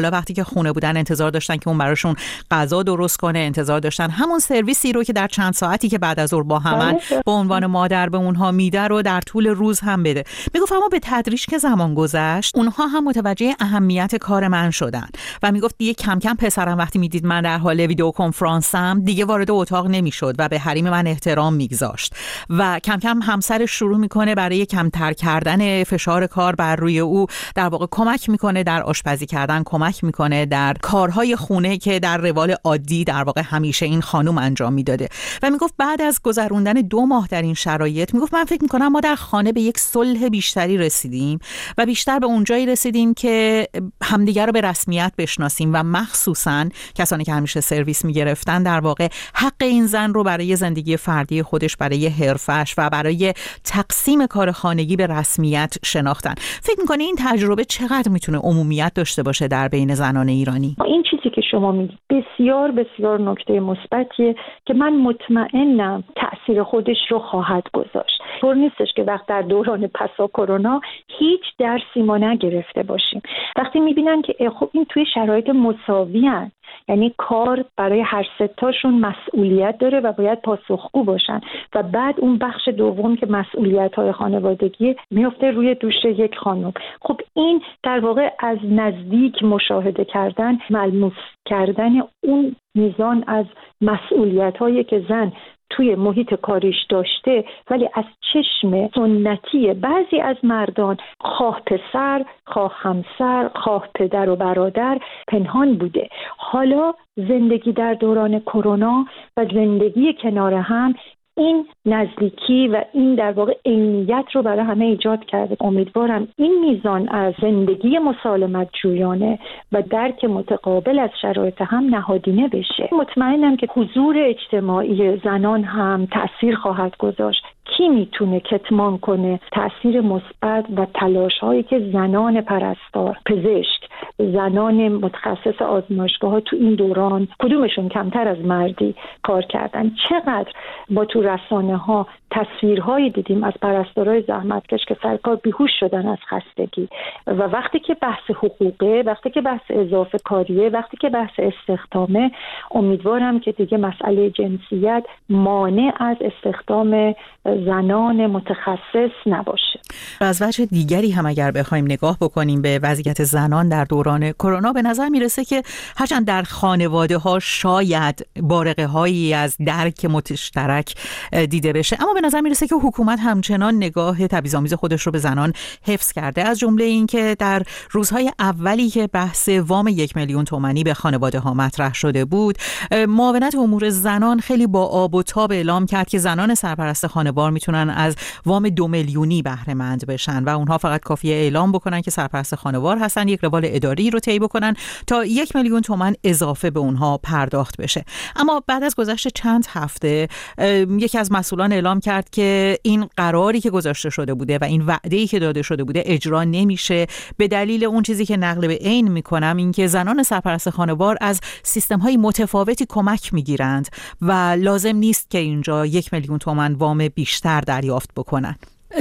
حالا وقتی که خونه بودن انتظار داشتن که اون براشون غذا درست کنه، انتظار داشتن همون سرویسی رو که در چند ساعتی که بعد از ظهر با همن به عنوان مادر به اونها میده رو در طول روز هم بده. میگفت اما به تدریج که زمان گذشت اونها هم متوجه اهمیت کار من شدن و میگفت دیگه کم کم پسرم وقتی میدید من در حال ویدیو کنفرانسم دیگه وارد اتاق نمیشد و به حریم من احترام میگذاشت و کم کم همسرش شروع میکنه برای کمتر کردن فشار کار بر روی او در واقع کمک میکنه در آشپزی کردن، کمک میکنه در کارهای خونه که در روال عادی در واقع همیشه این خانم انجام میداده. و میگفت بعد از گذروندن 2 ماه در این شرایط میگفت من فکر میکنم ما در خانه به یک صلح بیشتری رسیدیم و بیشتر به اونجایی رسیدیم که همدیگر رو به رسمیت بشناسیم و مخصوصاً کسانی که همیشه سرویس میگرفتن در واقع حق این زن رو برای زندگی فردی خودش، برای حرفش و برای تقسیم کار خانگی به رسمیت شناختن. فکر میکنی این تجربه چقدر میتونه عمومیت داشته باشه در بین زنان ایرانی؟ این چیزی که شما میگید بسیار بسیار نکته مثبتیه که من مطمئنم تأثیر خودش رو خواهد گذاشت. طور نیستش که وقت در دوران پسا کرونا هیچ درسی ما نگرفته باشیم. وقتی میبینن که خب این توی شرایط مساوی هن، یعنی کار برای هر ستاشون مسئولیت داره و باید پاسخگو باشن و بعد اون بخش دوم که مسئولیت‌های خانوادگی میفته روی دوش یک خانم. خب این در واقع از نزدیک مشاهده کردن، ملموس کردن اون میزان از مسئولیت‌هایی که زن توی محیط کاریش داشته ولی از چشم سنتی بعضی از مردان، خواه پسر، خواه همسر، خواه پدر و برادر، پنهان بوده. حالا زندگی در دوران کرونا و زندگی کنار هم این نزدیکی و این در واقع عینیت رو برای همه ایجاد کرده. امیدوارم این میزان از زندگی مسالمت جویانه و درک متقابل از شرایط هم نهادینه بشه. مطمئنم که حضور اجتماعی زنان هم تأثیر خواهد گذاشت. کی میتونه کتمان کنه تأثیر مثبت و تلاش‌هایی که زنان پرستار، پزشک، زنان متخصص آزمایشگاه‌ها تو این دوران کدومشون کمتر از مردی کار کردن؟ چقدر با تو رسانه‌ها تصویرهایی دیدیم از پرستارای زحمتکش که سرکار بیهوش شدن از خستگی. و وقتی که بحث حقوقه، وقتی که بحث اضافه کاریه، وقتی که بحث استخدامه، امیدوارم که دیگه مسئله جنسیت مانع از استخدام زنان متخصص نباشه. از وجه دیگری هم اگر بخوایم نگاه بکنیم به وضعیت زنان در دوران کرونا، به نظر میرسه که هرچند در خانواده ها شاید بارقه هایی از درک مشترک دیده بشه، اما به نظر میرسه که حکومت همچنان نگاه تبعیض‌آمیز خودش رو به زنان حفظ کرده. از جمله این که در روزهای اولی که بحث وام 1 میلیون تومانی به خانواده ها مطرح شده بود، معاونت امور زنان خیلی با آب و تاب اعلام کرد که زنان سرپرست خانوار میتونن از وام 2 میلیونی بهره مند بشن و اونها فقط کافیه اعلام بکنن که سرپرست خانوار هستن، یک روال اداری رو طی بکنن تا 1 میلیون تومان اضافه به اونها پرداخت بشه. اما بعد از گذشت چند هفته یکی از مسئولان اعلام کرد که این قراری که گذاشته شده بوده و این وعده‌ای که داده شده بوده اجرا نمیشه، به دلیل اون چیزی که نقل به عین میکنم، این که زنان سرپرست خانوار از سیستم‌های متفاوتی کمک میگیرند و لازم نیست که اینجا 1 میلیون تومان وام بیشتر دریافت بکنن.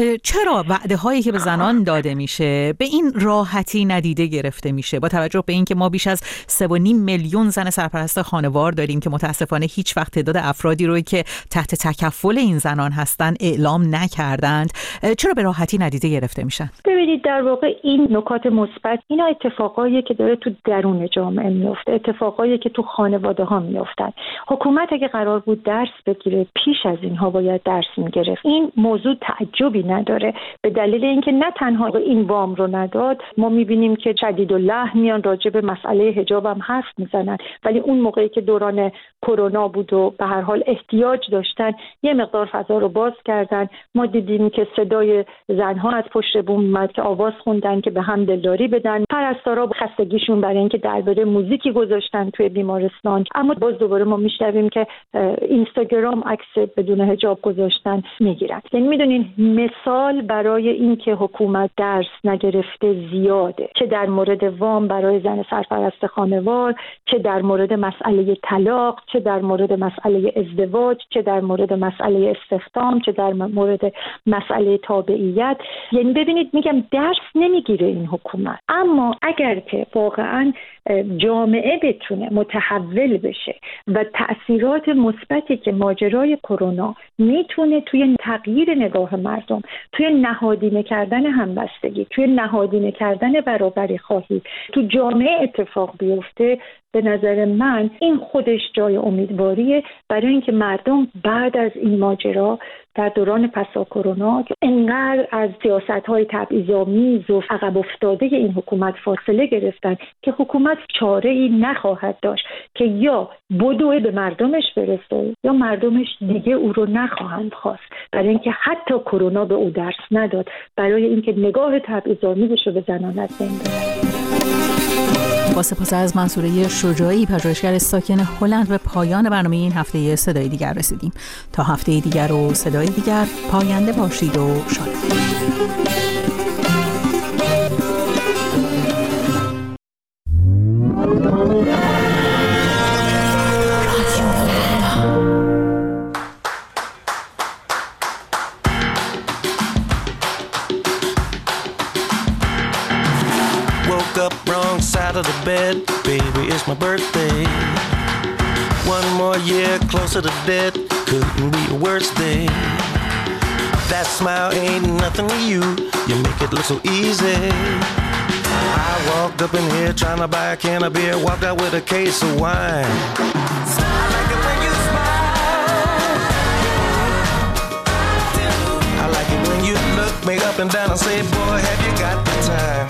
چرا وعده هایی که به زنان داده میشه به این راحتی ندیده گرفته میشه، با توجه به اینکه ما بیش از 3.5 میلیون زن سرپرست خانوار داریم که متاسفانه هیچ وقت تعداد افرادی رو که تحت تکفل این زنان هستن اعلام نکردند؟ چرا به راحتی ندیده گرفته میشن؟ ببینید در واقع این نکات مثبت، اینا اتفاقایی که داره تو درون جامعه میفته، اتفاقایی که تو خانواده ها میافتن. حکومت اگه قرار بود درس بگیره پیش از اینها باید درس میگرفت. این موضوع تعجبی نداره، به دلیل اینکه نه تنها این وام رو نداد، ما میبینیم که شدید و لحن میان راجع به مسئله حجاب هم حرف میزنن، ولی اون موقعی که دوران کرونا بود و به هر حال احتیاج داشتن یه مقدار فضا رو باز کردن. ما دیدیم که صدای زنها از پشت بوم اومد که آواز خوندن که به هم دلداری بدن. پرستارا خستگیشون برای اینکه درباره موزیکی گذاشتن توی بیمارستان، اما باز دوباره ما میشنویم که اینستاگرام عکس بدون حجاب گذاشتن میگیرن. یعنی میدونین مثال برای اینکه حکومت درس نگرفته زیاده، چه در مورد وام برای زن سرپرست خانوار، چه در مورد مسئله طلاق، چه در مورد مسئله ازدواج، چه در مورد مسئله استخدام، چه در مورد مسئله تابعیت. یعنی ببینید میگم درس نمیگیره این حکومت. اما اگر که واقعا جامعه بتونه متحول بشه و تأثیرات مثبتی که ماجرای کرونا میتونه توی تغییر نگاه مردم، توی نهادینه کردن همبستگی، توی نهادینه کردن برابری خواهی تو جامعه اتفاق بیفته، به نظر من این خودش جای امیدواریه برای اینکه مردم بعد از این ماجرا در دوران پسا کرونا که انقدر از سیاست‌های تبعیض‌آمیز و عقب افتاده این حکومت فاصله گرفتن که حکومت چاره‌ای نخواهد داشت که یا بدوه به مردمش برسه یا مردمش دیگه او رو نخواهند خواست، برای اینکه حتی کرونا به او درس نداد، برای اینکه نگاه تبعیض‌آمیزش رو به زنان از بین ببره. با سپاس از منصوره شجاعی، پژوهشگر ساکن هلند، به پایان برنامه این هفته صدای دیگر رسیدیم. تا هفته دیگر و صدای دیگر، پاینده باشید و شاد. Of the bed, baby, it's my birthday. One more year closer to death, couldn't be a worse day. That smile ain't nothing to you, you make it look so easy. I walked up in here trying to buy a can of beer, walked out with a case of wine. I like it when you smile. I like it when you look me up and down and say, boy, have you got the time?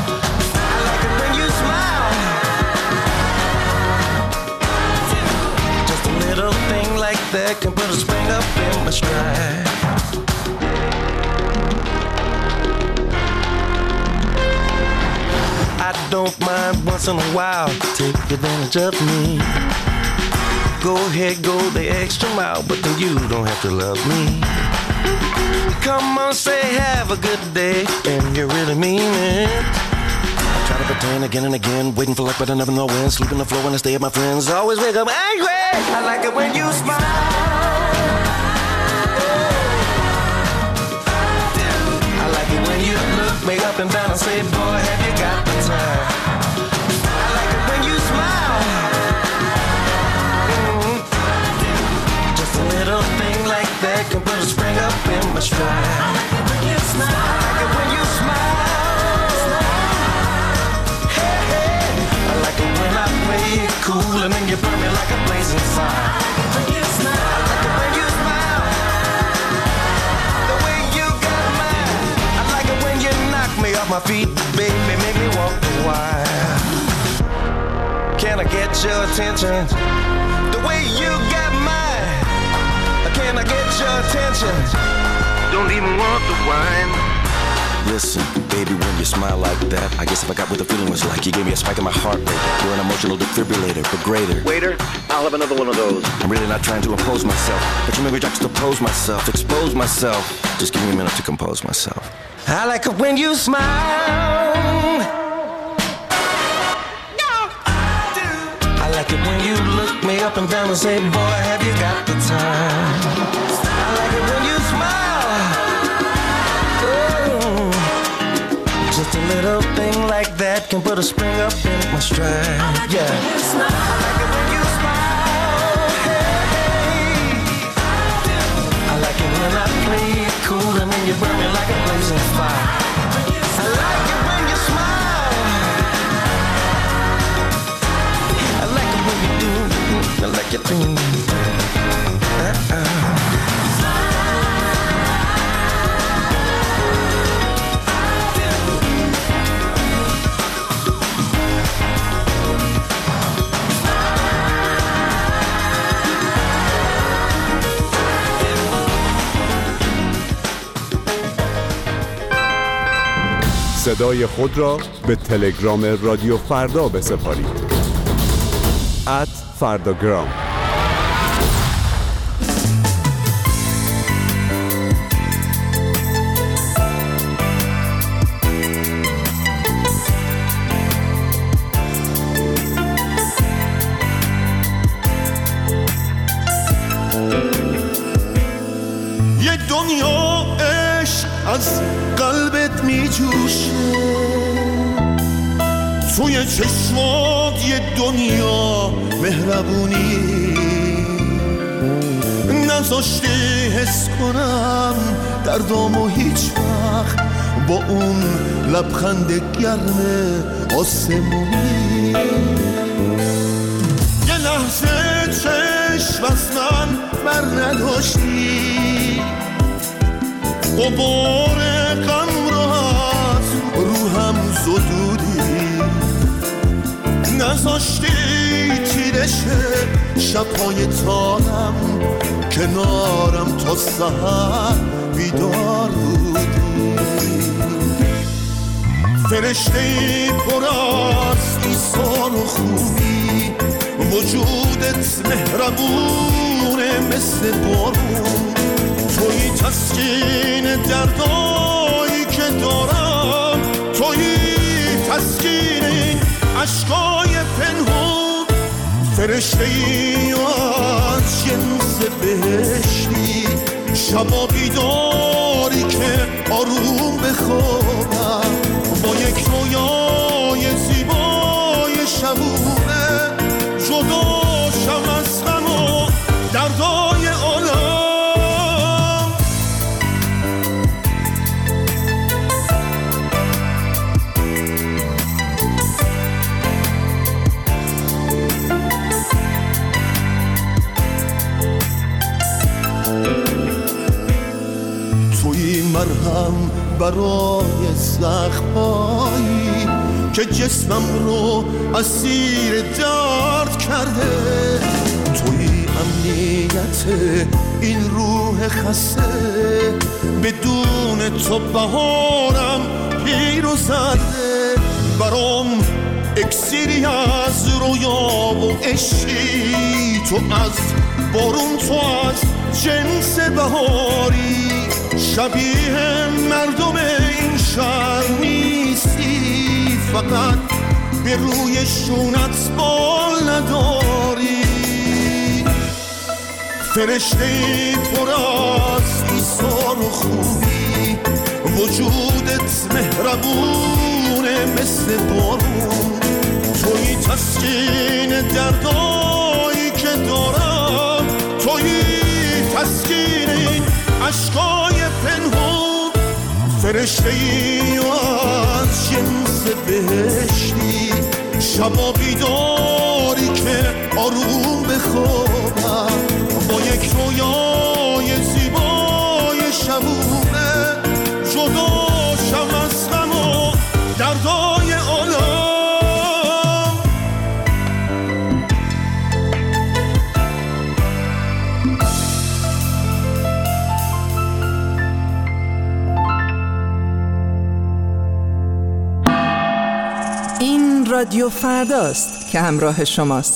That can put a spring up in my stride. I don't mind once in a while, take advantage of me. Go ahead, go the extra mile, but then you don't have to love me. Come on, say have a good day, and you really mean it. Try to pretend again and again, waiting for luck but I never know when. Sleep on the floor when I stay at my friends, always wake up angry. I like it when you smile. I like it when you look me up and down and say, boy, have you got the time? I like it when you smile. Just a little thing like that can put a spring up in my stride. I like it when you smile. I like it when you smile. Cool and then you burn me like a blazing fire. I like it when you smile. I like it when you smile. The way you got mine. I like it when you knock me off my feet, baby, make me walk a while. Can I get your attention? The way you got mine. Can I get your attention? Don't even want the wine. Listen, baby, when you smile like that, I guess if I got what the feeling was like, you gave me a spike in my heart rate. You're an emotional defibrillator, but greater. Waiter, I'll have another one of those. I'm really not trying to impose myself, but you made me juxtapose myself, expose myself. Just give me a minute to compose myself. I like it when you smile. No, I do. I like it when you look me up and down and say, boy, have you got the time? I like it when you smile. Just a little thing like that can put a spring up in my stride. I like it when you smile. I like it when you smile. Hey, I like it when I play it cool and then you burn me like a blazing fire. I like it when you smile. I like it when you do. I like it when you do. صدای خود را به تلگرام رادیو فردا بسپارید. @فرداگرام. یه دنیا عشق از قلبت می جوشه، توی چشمات یه دنیا مهربونی نذاشته حس کنم دردامو هیچ وقت با اون لبخند گرم آسمونی. یه لحظه چشم از من بر نداشتی، غبار غم رو از روحم زدودی، نذاشتی تیرش شبهای تارم کنارم تا سحر بیدار بودی. فرشته‌ای پر از ایثار و خوبی، وجودت مهربونه مثل بارون، توی تسکین دردایی که دارم، توی تسکین این عشقای پنهون. فرشته‌ای از جنس بهشتی، شبا بیداری که آروم بخوابم با یک رویای زیبای شبونه، جداشم از غم و دردای عالم. توی مرهم برای زخمایی که جسمم رو اسیر درد کرده، توی امنیت این روح خسته، بدون تو بهارم پیر و زرده، برام اکسیری از رویا و عشقی، تو از بارون، تو از جنس بهاری، شبیه مردم این شهر نیستی، فقط به روی شونت بال نداری. فرشته‌ای پر از ایثار و خوبی، وجودت مهربونه مثل بارون، توی تسکین دردایی که دارم، توی تسکین این عشقای پنهون. فرشته‌ای از جنس بهشتی، شبا بیداری که آروم بخوابم با یک رویای زیبای شبونه، جداشم از غم و دردای عالم. این رادیو فرداست که همراه شماست.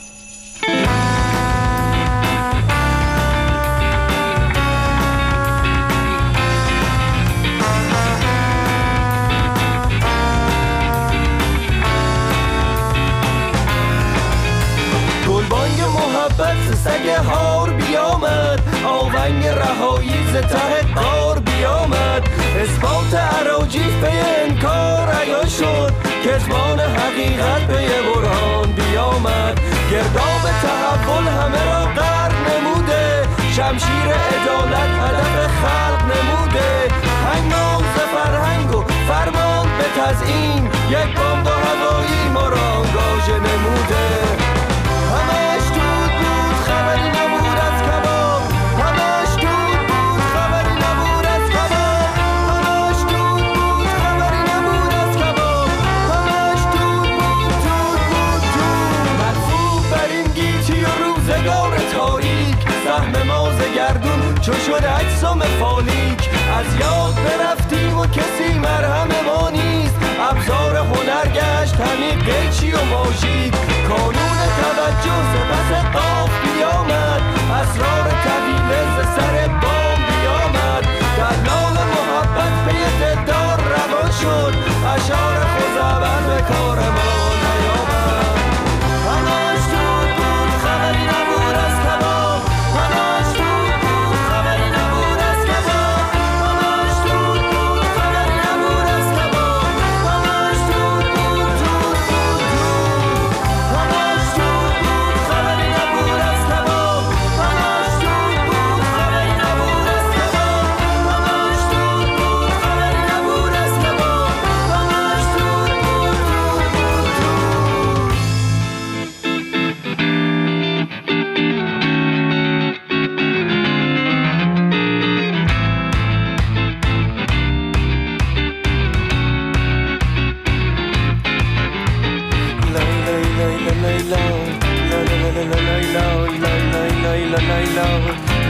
گلبانگ محبت سگ هار بیامد، آونگ رهایی ز ته قار بیامد، اثبات اراجیف به انکار عیان شد، کتمان حقیقت به برهان بیامد، گرداب تحول همه را غرق نموده، شمشیر عدالت هدف خلق نموده، هنگام ز فرهنگ و فرمان به تزیین، یک بمب هوایی ما را آنگاژه نموده. همش دود بود خبری نبود از کباب، همش دود بود خبری نبود از کباب، همش دود بود خبری نبود از کباب، همش دود بود مرفوع بر این گیتی و روزگار تاریک، سهم ما ز گردون چو شد اجسام فالیک، از یاد برفتیم و کسی مرهم ما نیست، ابزار هنر گشت همین قیچی و ماژیک، کانون توجه ز پس قاف بیامد، اسرار طویله ز سر بام بیامد، دلال محبت پی دلدار روان شد، اشعار خزعبل به کار ما نیامد. همش دود بود خبری نبود از کباب، همش دود بود خبری نبود از کباب، همش دود بود خبری نبود از کباب، همش دود بود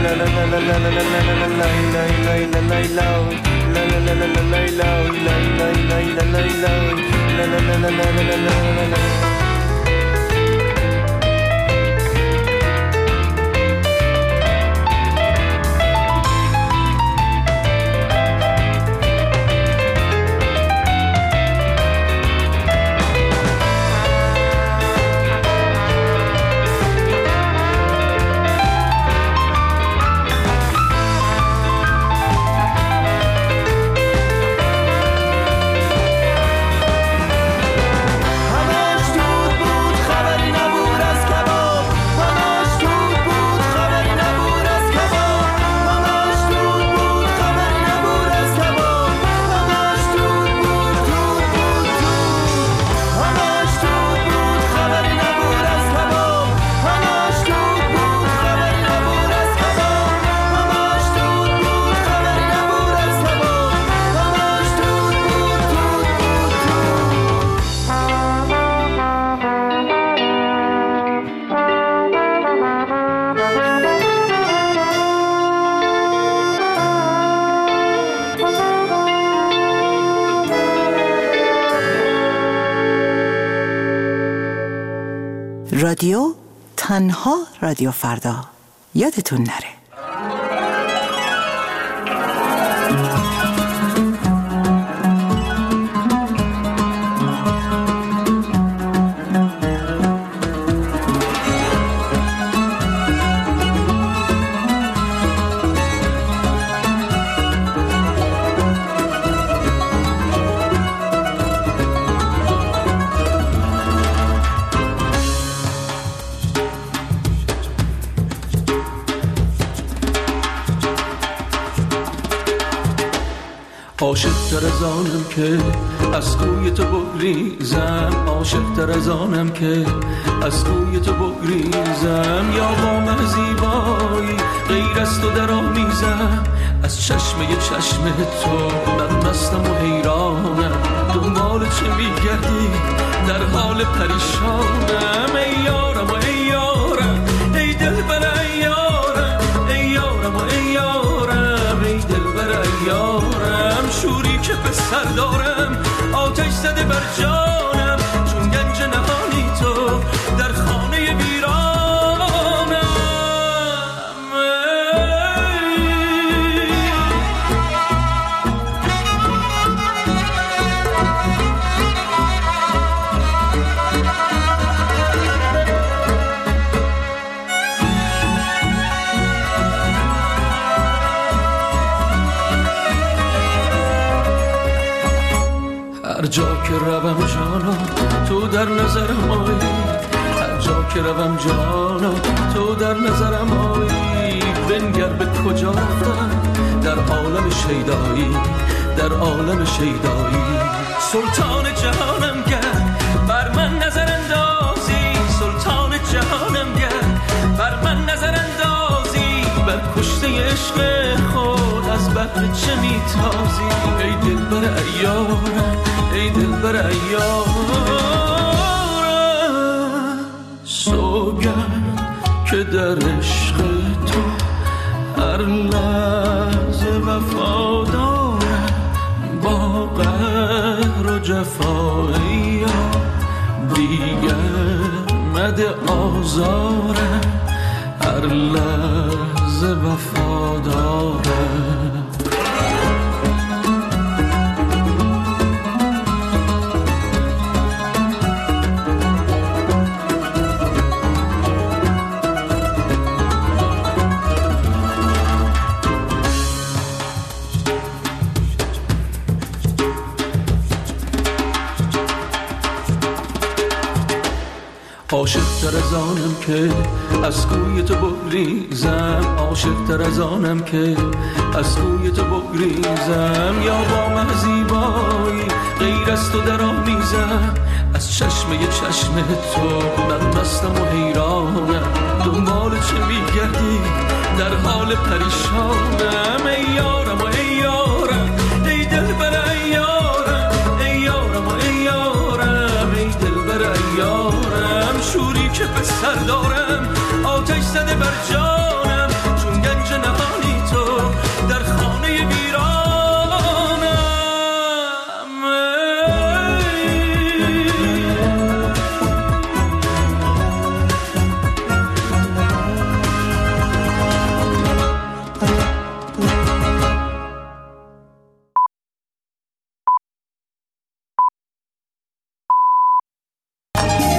رادیو تنها رادیو فردا، یادتون نره. عاشق تر از آنم که از کوی تو بگریزم، عاشق تر از آنم که از کوی تو بگریزم، یا با من زیبایی غیر از تو در آمیزم، از چشمه چشم تو من مستم و حیرانم، دنبال چه میگردی در حال پریشانم، ای یارم و ای یارم، ای دلبر ای یارم، ای یارم و ای یارم، ای دلبر ای یارم، شوری که به سر دارم آتش زده بر جانم، چون گنج نهانی تو در خانه ویرانم. هر جا که روم جانا تو در نظرم آیی، هر جا که روم جانا تو در نظرم آیی، بنگر به کجا رفتم در عالم شیدایی، در عالم شیدایی، سلطان جهانم گرد بر من نظر اندازی، سلطان جهانم گرد بر من نظر اندازی، بر کشته عشق خود از بحر چه میتازی، ای دلبر ایارم، ای دلبر ایارم، سوگند که در عشق تو هر لحظه وفادارم، با قهر و جفایی دیگر مده آزارم، هر لحظه وفادارم. عاشق تر از آنم که از کوی تو بگریزم، عاشق تر از آنم که از کوی تو بگریزم، یا با من زیبایی غیر از تو در آمیزم، از چشمه چشم تو من مستم و حیرانم، دنبال چه میگردی در حال پریشانم، ای یارم و ای یارم، ای دلبر ای یارم، ای یارم و ای یارم، ای دلبر ای یارم، شوری که به سر دارم آتش زده بر جان.